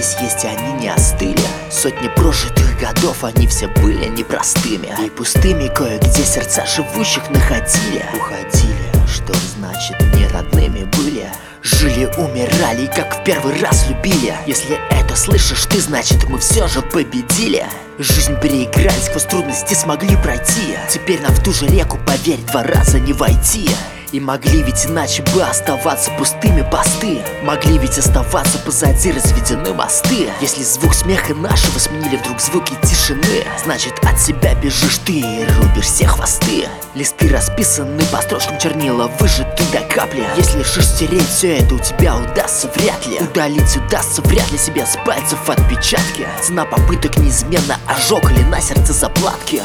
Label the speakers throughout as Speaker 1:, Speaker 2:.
Speaker 1: здесь есть, и они не остыли. Сотни прожитых годов, они все были непростыми и пустыми, кое-где сердца живущих находили. Уходили, что значит не родными были. Жили, умирали и как в первый раз любили. Если это слышишь ты, значит мы все же победили. Жизнь переиграли, сквозь трудности смогли пройти. Теперь нам в ту же реку, поверь, 2 раза не войти. И могли ведь иначе бы оставаться пустыми посты. Могли ведь оставаться позади разведены мосты. Если звук смеха нашего сменили вдруг звуки тишины, значит от себя бежишь ты и рубишь все хвосты. Листы расписаны по строчкам, чернила выжаты до капли. Если решишь стереть все это, у тебя удастся вряд ли. Удалить удастся вряд ли себе с пальцев отпечатки. Цена попыток неизменно ожог или на сердце заплатки.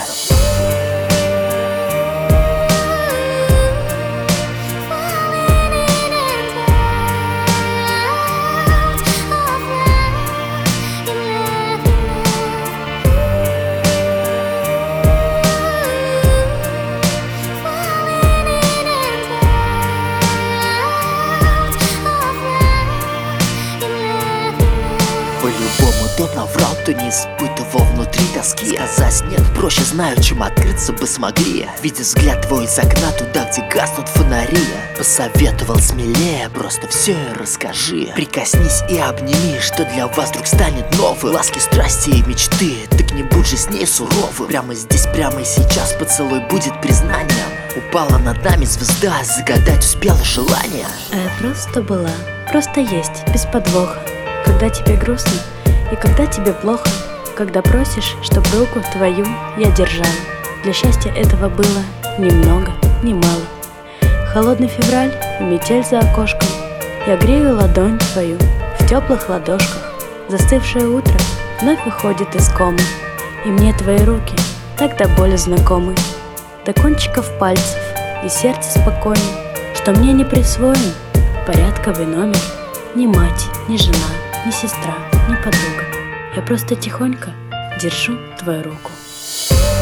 Speaker 1: По-любому тот наврал, кто не испытывал внутри тоски. Сказать нет проще, знаю, чем открыться бы смогли. Видя взгляд твой из окна туда, где гаснут фонари. Посоветовал смелее, просто все расскажи. Прикоснись и обними, что для вас вдруг станет новым. Ласки, страсти и мечты, так не будь же с ней суровым. Прямо здесь, прямо и сейчас поцелуй будет признанием. Упала над нами звезда, загадать успела желание.
Speaker 2: А я просто была, просто есть, без подвоха. Когда тебе грустно и когда тебе плохо, когда просишь, чтоб руку твою я держала. Для счастья этого было ни много, ни мало. Холодный февраль и метель за окошком. Я грею ладонь твою в теплых ладошках. Застывшее утро вновь выходит из комы, и мне твои руки так до боли знакомы. До кончиков пальцев и сердце спокойно, что мне не присвоен порядковый номер. Ни мать, ни жена, ни сестра, ни подруга. Я просто тихонько держу твою руку.